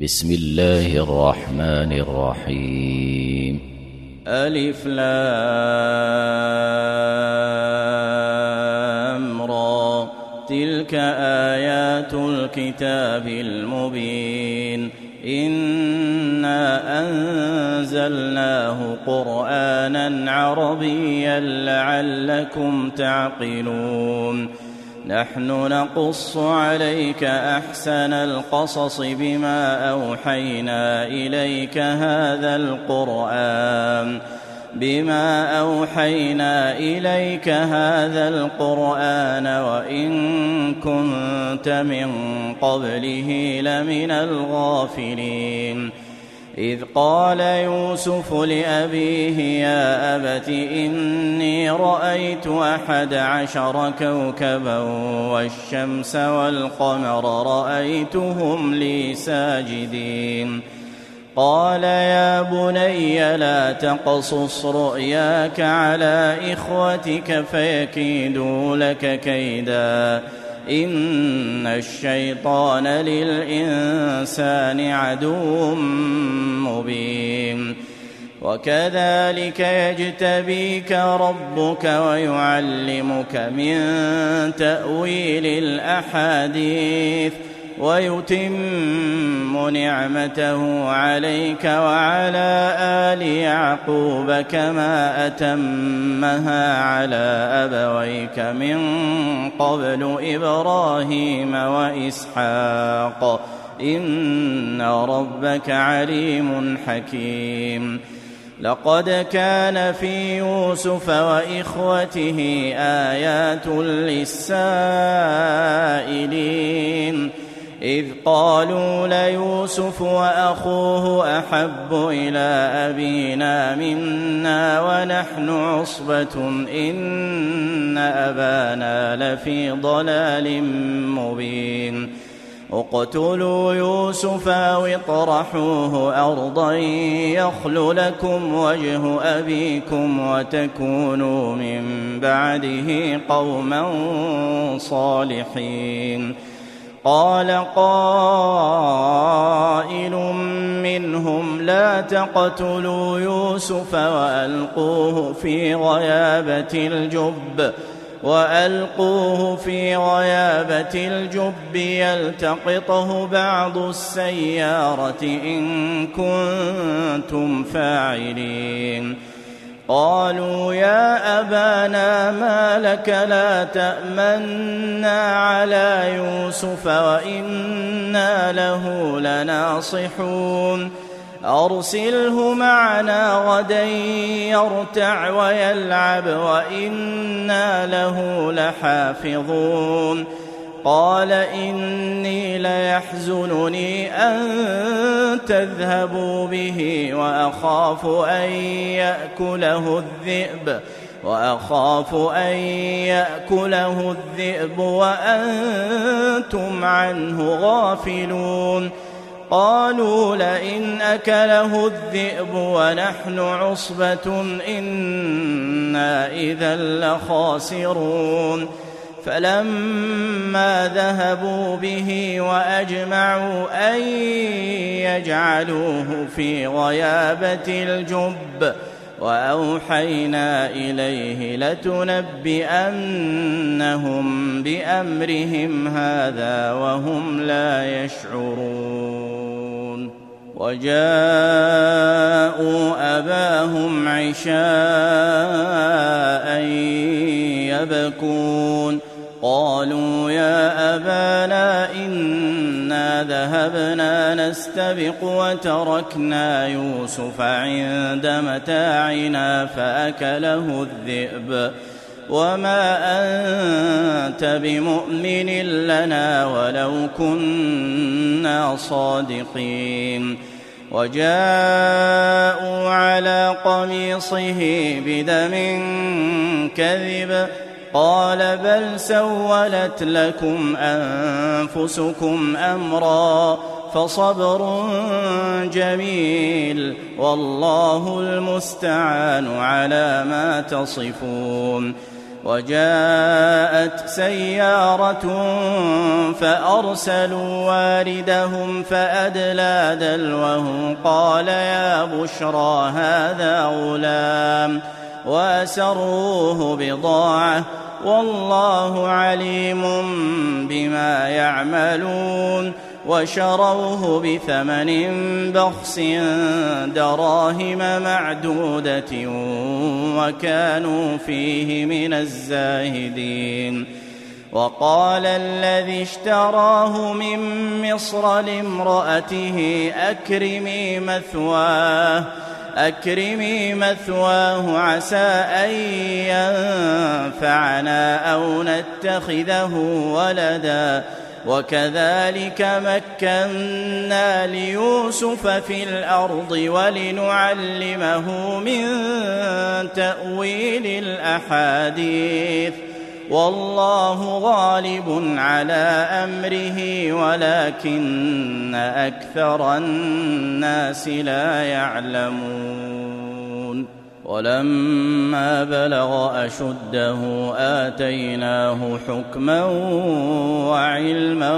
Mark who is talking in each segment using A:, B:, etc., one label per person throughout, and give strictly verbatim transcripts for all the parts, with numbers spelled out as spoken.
A: بسم الله الرحمن الرحيم.
B: ألف لام را، تلك آيات الكتاب المبين. إنا أنزلناه قرآنا عربيا لعلكم تعقلون. نحن نقص عليك أحسن القصص بما أوحينا إليك هذا القرآن بما أوحينا إليك هذا القرآن وإن كنت من قبله لمن الغافلين. إذ قال يوسف لأبيه يا أبت إني رأيت أحد عشر كوكبا والشمس والقمر رأيتهم لي ساجدين. قال يا بني لا تقصص رؤياك على إخوتك فيكيدوا لك كيدا إن الشيطان للإنسان عدو مبين. وكذلك يجتبيك ربك ويعلمك من تأويل الأحاديث ويتم نعمته عليك وعلى آل يعقوب كما أتمها على أبويك من قبل إبراهيم وإسحاق إن ربك عليم حكيم. لقد كان في يوسف وإخوته آيات للسائلين إذ قالوا ليوسف وأخوه أحب إلى أبينا منا ونحن عصبة إن أبانا لفي ضلال مبين. اقتلوا يوسف أو اطرحوه أرضا يخل لكم وجه أبيكم وتكونوا من بعده قوما صالحين. قال قائل منهم لا تقتلوا يوسف وألقوه في غيابة الجب وألقوه في غيابة الجب يلتقطه بعض السيارة إن كنتم فاعلين. قالوا يا أبانا ما لك لا تأمنا على يوسف وإنا له لناصحون. أرسله معنا غدا يرتع ويلعب وإنا له لحافظون. قال إني ليحزنني أن تذهبوا به وأخاف أن يأكله الذئب وأخاف أن يأكله الذئب وأنتم عنه غافلون. قالوا لئن أكله الذئب ونحن عصبة إنا إذا لخاسرون. فلما ذهبوا به وأجمعوا أن يجعلوه في غيابة الجب وأوحينا إليه لتنبئنهم بأمرهم هذا وهم لا يشعرون. وجاءوا أباهم عشاء يبكون. قالوا يا أبانا إنا ذهبنا نستبق وتركنا يوسف عند متاعنا فأكله الذئب وما أنت بمؤمن لنا ولو كنا صادقين. وجاءوا على قميصه بدم كذب قال بل سولت لكم أنفسكم أمرا فصبر جميل والله المستعان على ما تصفون. وجاءت سيارة فأرسلوا واردهم فأدلى دلوه قال يا بشرى هذا غلام وأسروه بضاعة والله عليم بما يعملون وشروه بثمن بخس دراهم معدودة وكانوا فيه من الزاهدين. وقال الذي اشتراه من مصر لامرأته أكرمي مثواه أكرمي مثواه عسى أن ينفعنا أو نتخذه ولدا وكذلك مكنا ليوسف في الأرض ولنعلمه من تأويل الأحاديث والله غالب على أمره ولكن أكثر الناس لا يعلمون. ولما بلغ أشده آتيناه حكما وعلما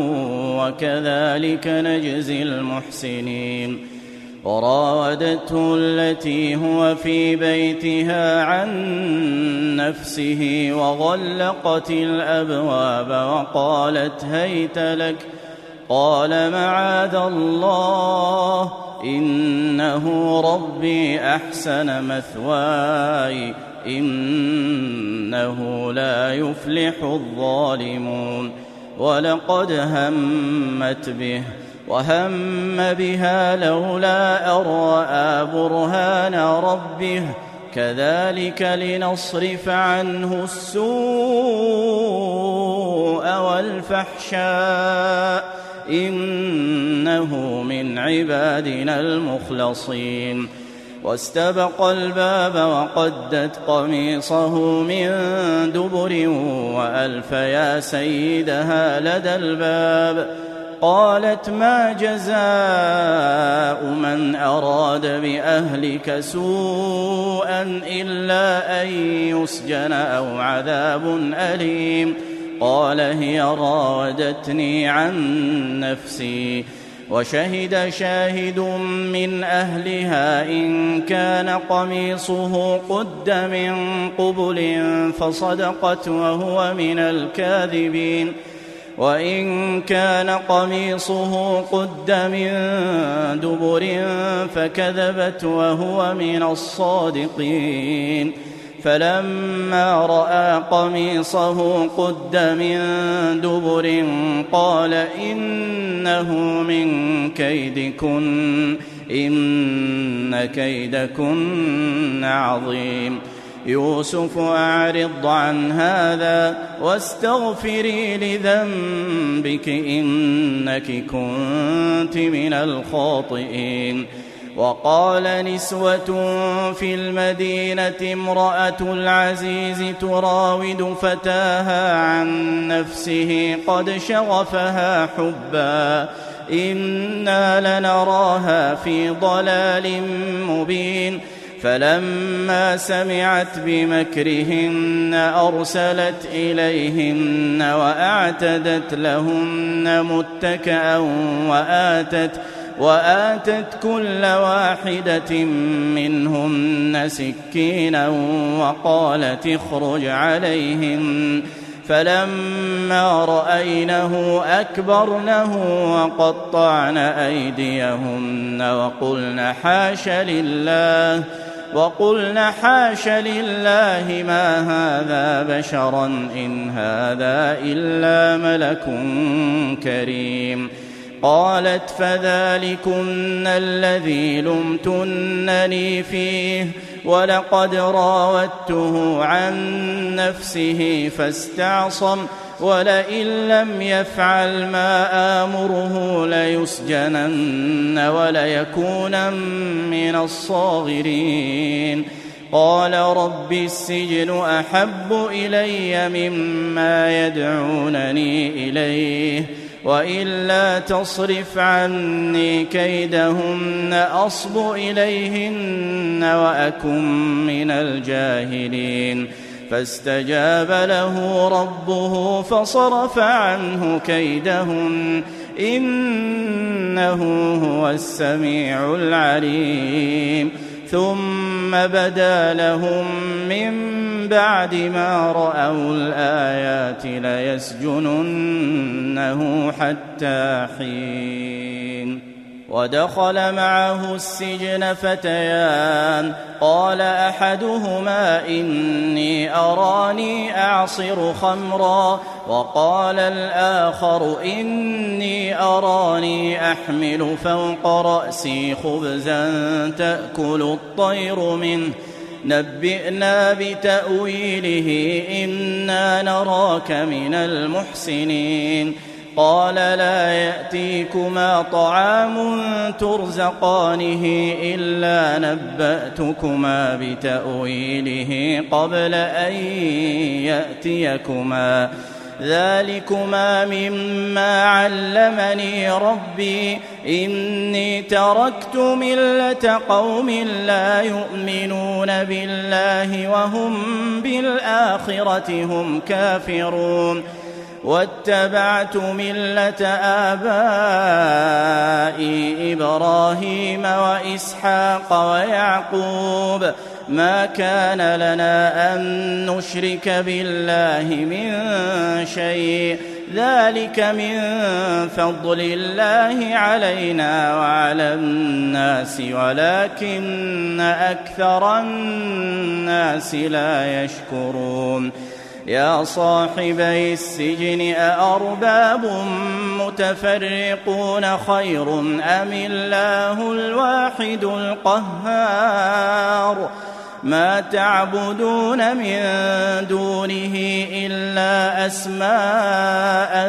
B: وكذلك نجزي المحسنين. وراودته التي هو في بيتها عن نفسه وغلقت الأبواب وقالت هيت لك قال معاذ الله إنه ربي أحسن مثواي إنه لا يفلح الظالمون. ولقد همت به وهم بها لولا أن رأى برهان ربه كذلك لنصرف عنه السوء والفحشاء إنه من عبادنا المخلصين. واستبق الباب وقدت قميصه من دبر وألف يا سيدها لدى الباب قالت ما جزاء من أراد بأهلك سوءا إلا أن يسجن أو عذاب أليم قال هي راودتني عن نفسي. وشهد شاهد من أهلها إن كان قميصه قد من قبل فصدقت وهو من الكاذبين وإن كان قميصه قد من دبر فكذبت وهو من الصادقين. فلما رأى قميصه قد من دبر قال إنه من كيدكن إن كيدكن عظيم. يوسف أعرض عن هذا واستغفري لذنبك إنك كنت من الخاطئين. وقال نسوة في المدينة امرأة العزيز تراود فتاها عن نفسه قد شغفها حبا إنا لنراها في ضلال مبين. فلما سمعت بمكرهن أرسلت إليهن وأعتدت لهن متكئا وآتت وآتت كل واحدة منهن سكينا وقالت اخرج عليهم. فلما رأينه أكبرنه وقطعن أيديهن وقلن حاش لله وقلن حاش لله ما هذا بشرا إن هذا إلا ملك كريم. قالت فذلكن الذي لمتنني فيه ولقد راودته عن نفسه فاستعصم ولئن لم يفعل ما آمره ليسجنن وليكونن من الصاغرين. قال رب السجن أحب إلي مما يدعونني إليه وإلا تصرف عني كيدهن أصب إليهن وأكن من الجاهلين. فاستجاب له ربه فصرف عنه كيدهن إنه هو السميع العليم ثم بدا لهم من بعد ما رأوا الآيات ليسجننه حتى حين ودخل معه السجن فتيان قال أحدهما إني أراني أعصر خمرا وقال الآخر إني أراني أحمل فوق رأسي خبزا تأكل الطير منه نبئنا بتأويله إنا نراك من المحسنين قال لا يأتيكما طعام ترزقانه إلا نبأتكما بتأويله قبل أن يأتيكما ذلكما مما علمني ربي إني تركت ملة قوم لا يؤمنون بالله وهم بالآخرة هم كافرون واتبعت ملة آبائي إبراهيم وإسحاق ويعقوب ما كان لنا أن نشرك بالله من شيء ذلك من فضل الله علينا وعلى الناس ولكن أكثر الناس لا يشكرون يا صاحبي السجن أأرباب متفرقون خير أم الله الواحد القهار ما تعبدون من دونه إلا أسماء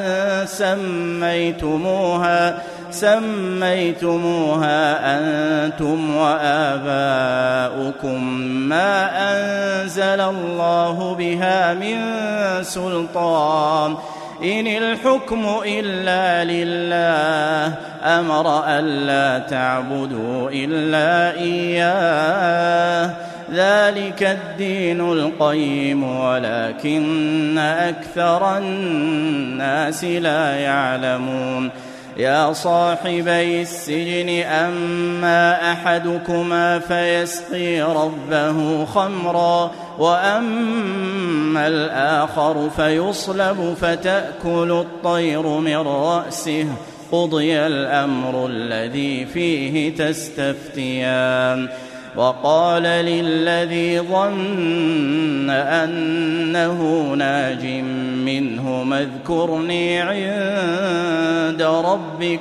B: سميتموها سميتموها أنتم وآباؤكم ما أنزل الله بها من سلطان إن الحكم إلا لله أمر ألا تعبدوا إلا إياه ذلك الدين القيم ولكن أكثر الناس لا يعلمون يا صاحبي السجن أما أحدكما فيسقي ربه خمرا وأما الآخر فيصلب فتأكل الطير من رأسه قضي الأمر الذي فيه تستفتيان وقال للذي ظن أنه ناج منهما اذكرني عند ربك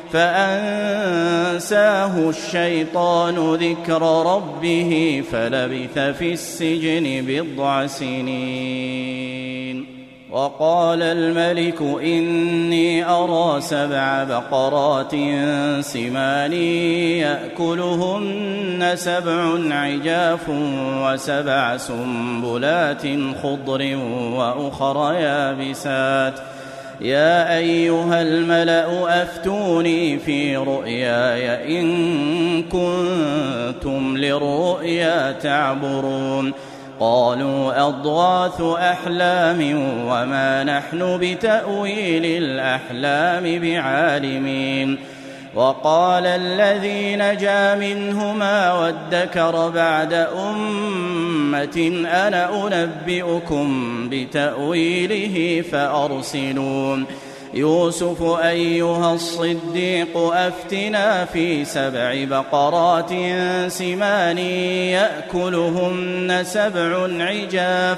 B: فأنساه الشيطان ذكر ربه فلبث في السجن بضع سنين وقال الملك إني أرى سبع بقرات سمان يأكلهن سبع عجاف وسبع سنبلات خضر وأخر يابسات يا أيها الملأ أفتوني في رؤياي إن كنتم للرؤيا تعبرون قالوا أضغاث أحلام وما نحن بتأويل الأحلام بعالمين وقال الذي نجا منهما وادكر بعد أمة أنا أنبئكم بتأويله فأرسلون يوسف أيها الصديق أفتنا في سبع بقرات سمان يأكلهن سبع عجاف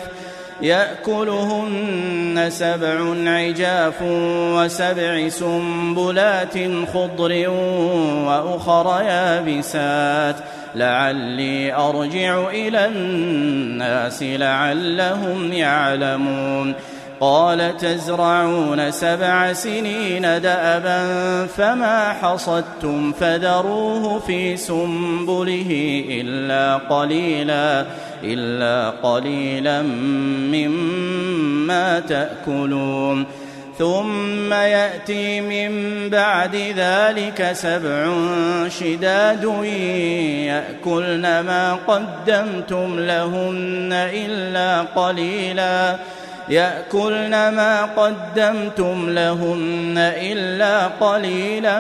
B: يأكلهن سبع عجاف وسبع سنبلات خضر وأخر يابسات لعلي أرجع إلى الناس لعلهم يعلمون قال تزرعون سبع سنين دأبا فما حصدتم فذروه في سنبله إلا قليلا إلا قليلا مما تأكلون ثم يأتي من بعد ذلك سبع شداد يأكلن ما قدمتم لهن إلا قليلا يأكلن ما قدمتم لهن إلا قليلا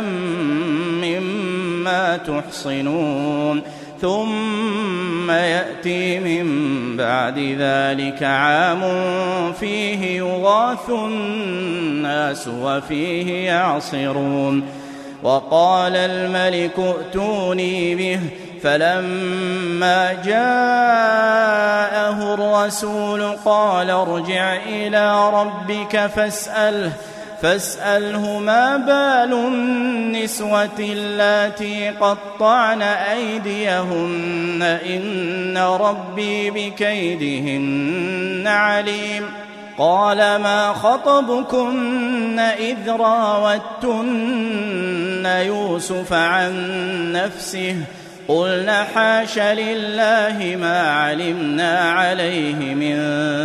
B: مما تحصنون ثم يأتي من بعد ذلك عام فيه يغاث الناس وفيه يعصرون وقال الملك ائتوني به فلما جاءه الرسول قال ارجع إلى ربك فاسأله فاسأله ما بال النسوة اللاتي قطعن أيديهن إن ربي بكيدهن عليم قال ما خطبكن إذ راوتن يوسف عن نفسه قلنا حاش لله ما علمنا عليه من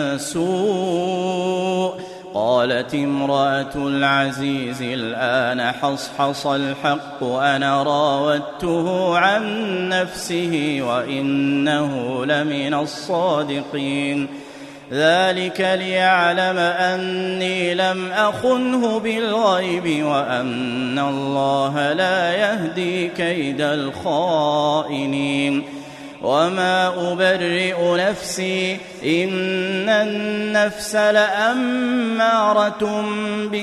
B: سوء قالت امرأة العزيز الآن حصحص الحق أنا راودته عن نفسه وإنه لمن الصادقين ذلك ليعلم أني لم أخنه بالغيب وأن الله لا يهدي كيد الخائنين وما أبرئ نفسي إن النفس لأمارة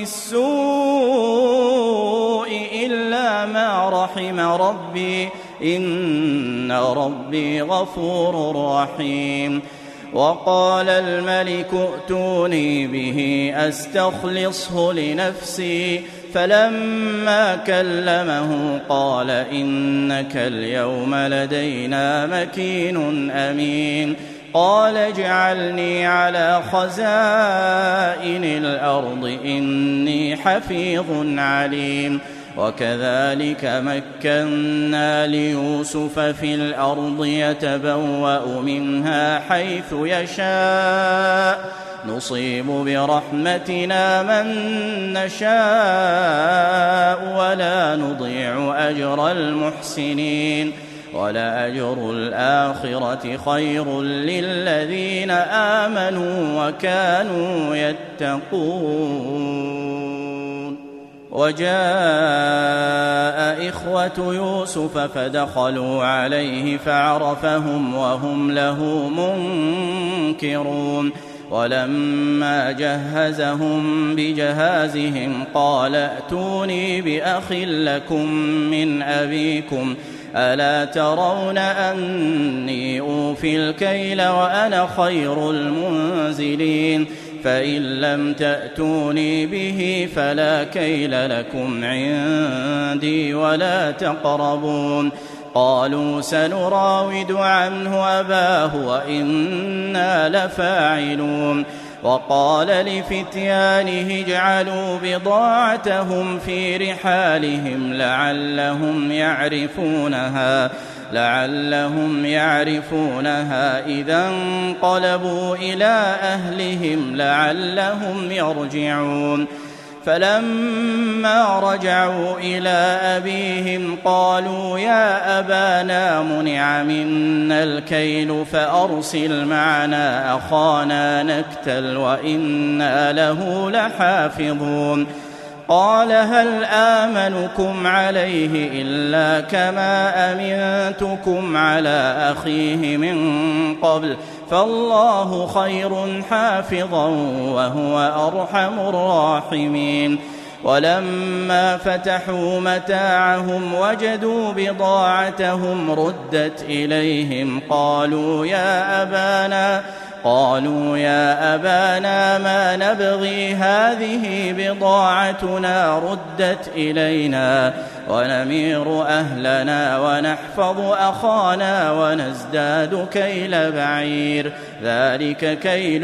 B: بالسوء إلا ما رحم ربي إن ربي غفور رحيم وقال الملك ائتوني به أستخلصه لنفسي فلما كلمه قال إنك اليوم لدينا مكين أمين قال اجعلني على خزائن الأرض إني حفيظ عليم وكذلك مكنا ليوسف في الأرض يتبوأ منها حيث يشاء نصيب برحمتنا من نشاء ولا نضيع أجر المحسنين ولأجر الآخرة خير للذين آمنوا وكانوا يتقون وجاء إخوة يوسف فدخلوا عليه فعرفهم وهم له منكرون ولما جهزهم بجهازهم قال ائتوني بأخ لكم من أبيكم ألا ترون أني أوفي الكيل وأنا خير المنزلين فإن لم تأتوني به فلا كيل لكم عندي ولا تقربون قالوا سنراود عنه أباه وإنا لفاعلون وقال لفتيانه اجعلوا بضاعتهم في رحالهم لعلهم يعرفونها لعلهم يعرفونها إذا انقلبوا إلى أهلهم لعلهم يرجعون فلما رجعوا إلى أبيهم قالوا يا أبانا منع منا الكيل فأرسل معنا أخانا نكتل وإنا له لحافظون قال هل آمنكم عليه إلا كما أمنتكم على أخيه من قبل فالله خير حافظا وهو أرحم الراحمين ولما فتحوا متاعهم وجدوا بضاعتهم ردت إليهم قالوا يا أبانا قالوا يا أبانا ما نبغي هذه بضاعتنا ردت إلينا ونمير أهلنا ونحفظ أخانا ونزداد كيل بعير ذلك كيل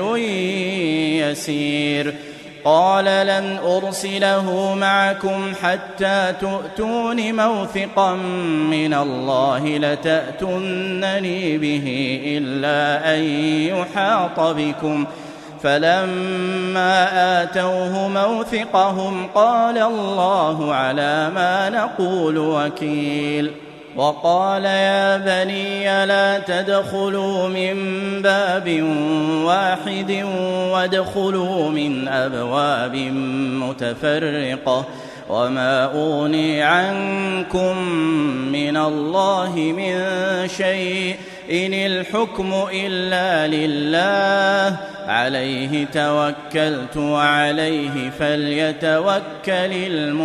B: يسير قال لن أرسله معكم حتى تؤتون موثقا من الله لتأتونني به إلا أن يحاط بكم فلما آتوه موثقهم قال الله على ما نقول وكيل. وقال يا بني لا تدخلوا من باب واحد وادخلوا من أبواب متفرقة وما أغني عنكم من الله من شيء إن الحكم إلا لله عليه توكلت وعليه فليتوكل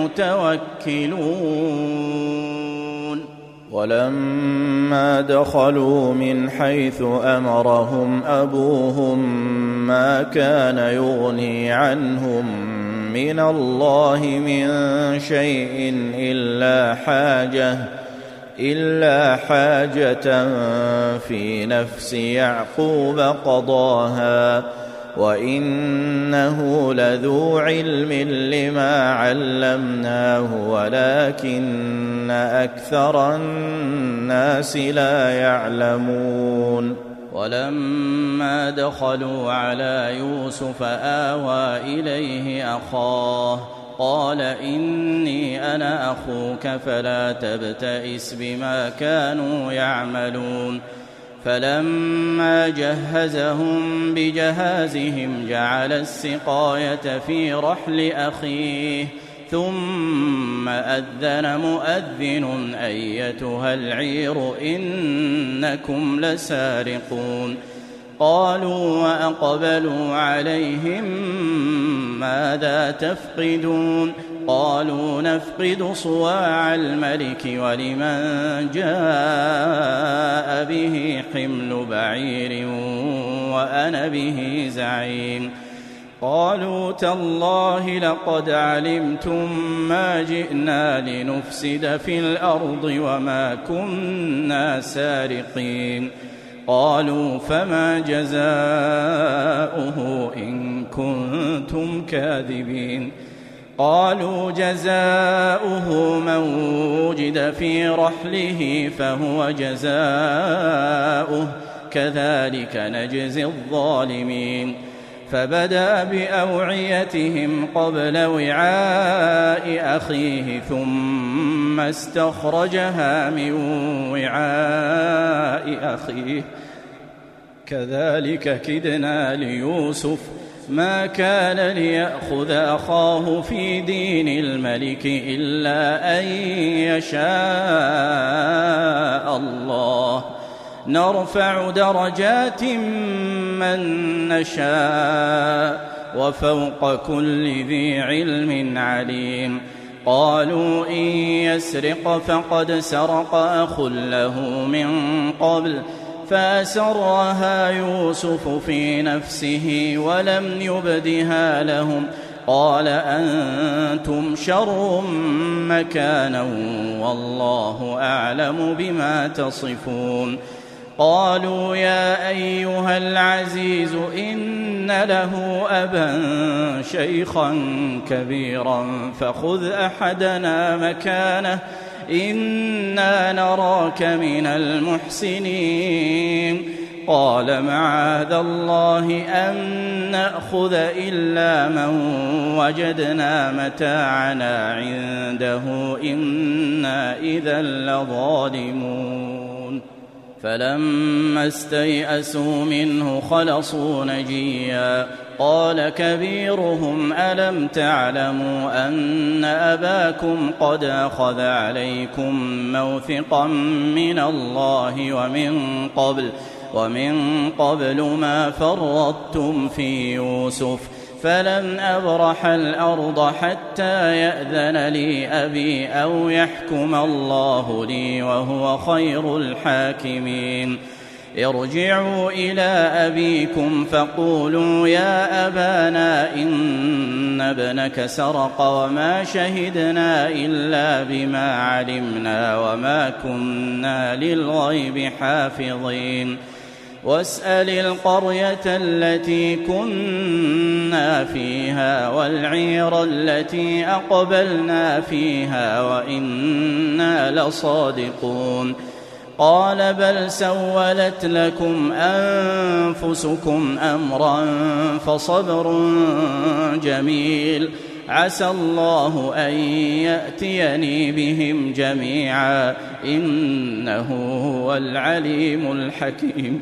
B: المتوكلون.
C: ولما دخلوا من حيث أمرهم أبوهم ما كان يغني عنهم من الله من شيء إلا حاجة إلا حاجة في نفس يعقوب قضاها وإنه لذو علم لما علمناه ولكن أكثر الناس لا يعلمون.
B: ولما دخلوا على يوسف آوى إليه أخاه قال إني أنا أخوك فلا تبتئس بما كانوا يعملون. فلما جهزهم بجهازهم جعل السقاية في رحل أخيه ثم أذن مؤذن أيتها العير إنكم لسارقون. قالوا وأقبلوا عليهم ماذا تفقدون؟ قالوا نفقد صواع الملك ولمن جاء به حمل بعير وأنا به زعيم. قالوا تالله لقد علمتم ما جئنا لنفسد في الأرض وما كنا سارقين. قالوا فما جزاؤه إن كنتم كاذبين؟ قالوا جزاؤه من وجد في رحله فهو جزاؤه كذلك نجزي الظالمين. فبدأ بأوعيتهم قبل وعاء أخيه ثم استخرجها من وعاء أخيه كذلك كدنا ليوسف ما كان ليأخذ أخاه في دين الملك إلا أن يشاء الله نرفع درجات من نشاء وفوق كل ذي علم عليم. قالوا إن يسرق فقد سرق أخ له من قبل فأسرها يوسف في نفسه ولم يبدها لهم قال أنتم شر مكانا والله أعلم بما تصفون. قالوا يا أيها العزيز إن له أبا شيخا كبيرا فخذ أحدنا مكانه إنا نراك من المحسنين. قال معاذ الله أن نأخذ إلا من وجدنا متاعنا عنده إنا إذا لظالمون. فلما استيئسوا منه خلصوا نجيا قال كبيرهم ألم تعلموا أن أباكم قد أخذ عليكم موثقا من الله ومن قبل ومن قبل ما فرطتم في يوسف فلن أبرح الأرض حتى يأذن لي أبي أو يحكم الله لي وهو خير الحاكمين. ارجعوا إلى أبيكم فقولوا يا أبانا إن ابنك سرق وما شهدنا إلا بما علمنا وما كنا للغيب حافظين. واسأل القرية التي كنا فيها والعير التي أقبلنا فيها وإنا لصادقون. قال بل سولت لكم أنفسكم أمرا فصبر جميل عسى الله أن يأتيني بهم جميعا إنه هو العليم الحكيم.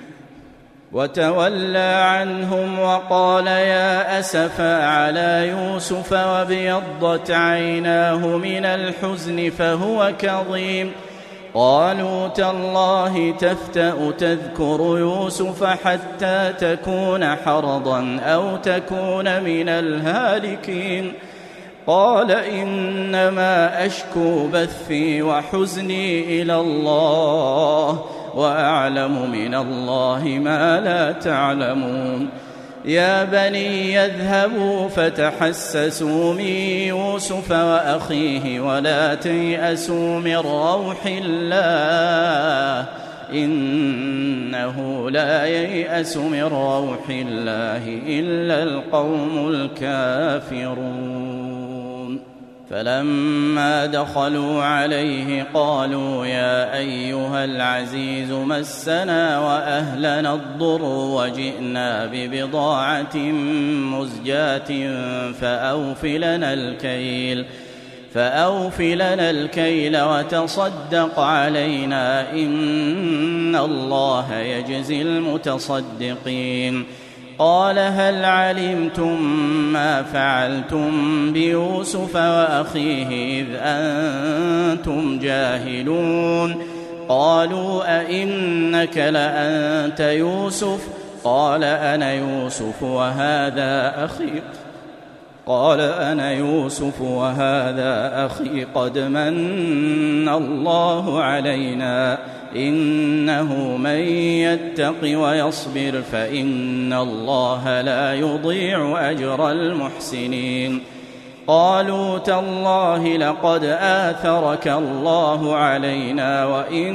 B: وتولى عنهم وقال يا أسفا على يوسف وابيضت عيناه من الحزن فهو كظيم. قالوا تالله تفتأ تذكر يوسف حتى تكون حرضا أو تكون من الهالكين. قال إنما أشكو بثي وحزني إلى الله وأعلم من الله ما لا تعلمون. يا بني يذهبوا فتحسسوا من يوسف وأخيه ولا تيأسوا من روح الله إنه لا ييأس من روح الله إلا القوم الكافرون. فلما دخلوا عليه قالوا يا أيها العزيز مسنا وأهلنا الضر وجئنا ببضاعة مزجاة فأوفلنا الكيل فأوفلنا الكيل وتصدق علينا إن الله يجزي المتصدقين. قال هل علمتم ما فعلتم بيوسف وأخيه إذ أنتم جاهلون؟ قالوا أئنك لأنت يوسف؟ قال أنا يوسف وهذا أخي قال أنا يوسف وهذا أخي قد من الله علينا إنه من يتق ويصبر فإن الله لا يضيع أجر المحسنين. قالوا تالله لقد آثرك الله علينا وإن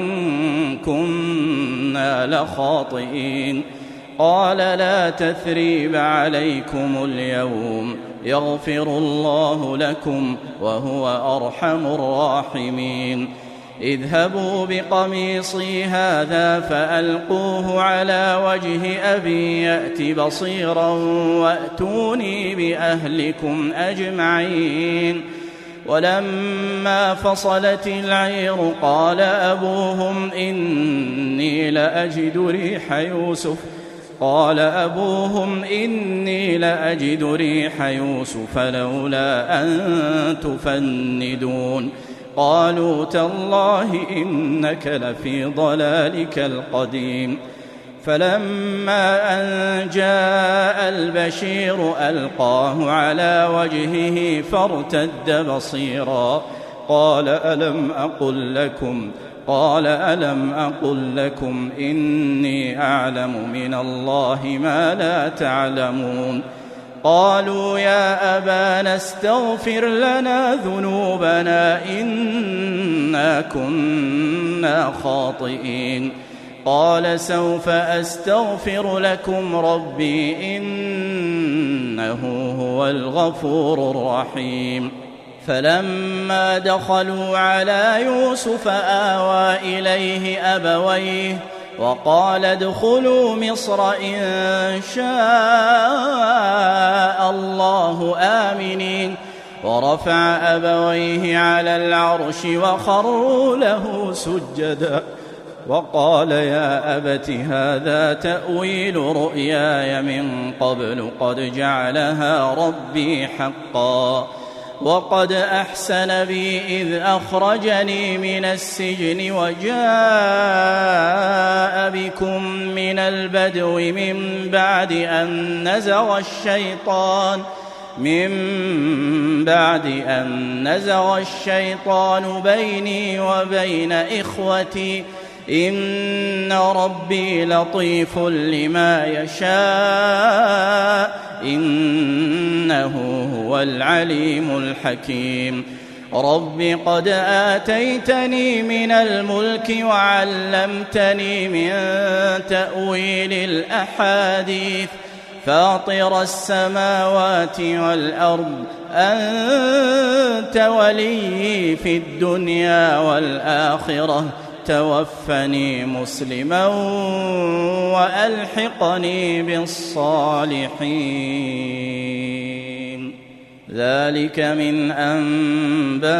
B: كنا لخاطئين. قال لا تثريب عليكم اليوم يغفر الله لكم وهو أرحم الراحمين. اذهبوا بقميصي هذا فألقوه على وجه أبي يأت بصيرا وأتوني بأهلكم أجمعين. ولما فصلت العير قال أبوهم إني لأجد ريح يوسف قال أبوهم إني لأجد ريح يوسف لولا أن تفندون. قالوا تالله إنك لفي ضلالك القديم. فلما أن جاء البشير ألقاه على وجهه فارتد بصيرا قال ألم أقل لكم قال ألم أقل لكم إني أعلم من الله ما لا تعلمون. قالوا يا أبانا استغفر لنا ذنوبنا إنا كنا خاطئين. قال سوف أستغفر لكم ربي إنه هو الغفور الرحيم. فلما دخلوا على يوسف آوى إليه أبويه وقال ادخلوا مصر إن شاء الله آمنين. ورفع أبويه على العرش وخروا له سجدا وقال يا أبت هذا تأويل رؤياي من قبل قد جعلها ربي حقا وقد أحسن بي إذ أخرجني من السجن وجاء بكم من البدو من بعد أن نزغ الشيطان من بعد أن نزغ الشيطان بيني وبين إخوتي إن ربي لطيف لما يشاء إنه هو العليم الحكيم. رب قد آتيتني من الملك وعلمتني من تأويل الأحاديث فاطر السماوات والأرض أنت ولي في الدنيا والآخرة توفني مسلما وألحقني بالصالحين. ذلك من أنباء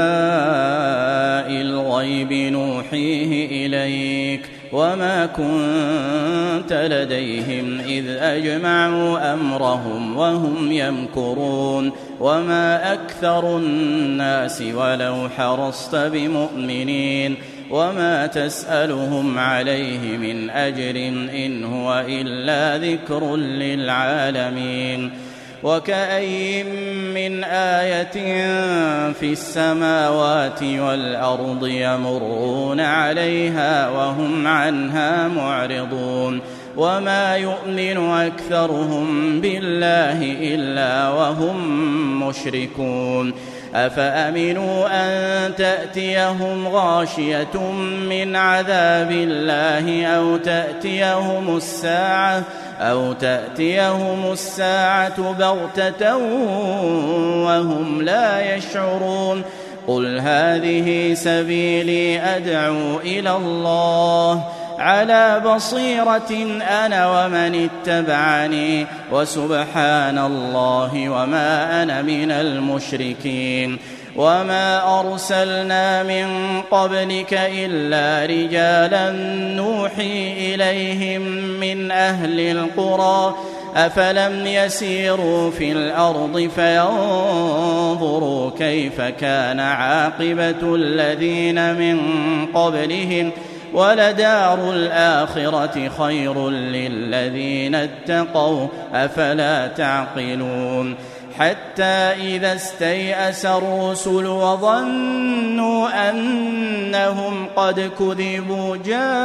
B: الغيب نوحيه إليك وما كنت لديهم إذ أجمعوا أمرهم وهم يمكرون وما أكثر الناس ولو حرصت بمؤمنين وما تسألهم عليه من أجر إن هو إلا ذكر للعالمين. وكأي من آية في السماوات والأرض يمرون عليها وهم عنها معرضون وما يؤمن أكثرهم بالله إلا وهم مشركون. أفأمنوا أن تأتيهم غاشية من عذاب الله أو تأتيهم الساعة أو تأتيهم الساعة بغتة وهم لا يشعرون. قل هذه سبيلي أدعو إلى الله على بصيرة أنا ومن اتبعني وسبحان الله وما أنا من المشركين. وما أرسلنا من قبلك إلا رجالا نوحي إليهم من أهل القرى أفلم يسيروا في الأرض فينظروا كيف كان عاقبة الذين من قبلهم ولدار الآخرة خير للذين اتقوا أفلا تعقلون. حتى إذا استيأس الرسل وظنوا أنهم قد كذبوا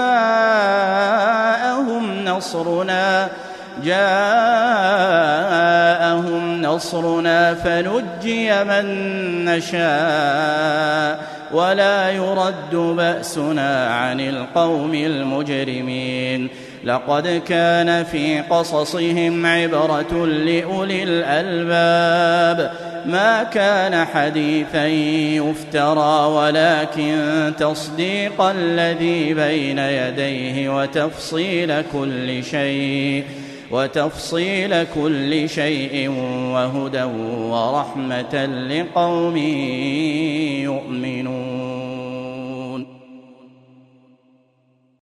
B: جاءهم نصرنا جاءهم نصرنا فنجي من نشاء ولا يرد بأسنا عن القوم المجرمين. لقد كان في قصصهم عبرة لأولي الألباب ما كان حديثا يفترى ولكن تصديق الذي بين يديه وتفصيل كل شيء وتفصيل كل شيء وهدى ورحمة لقوم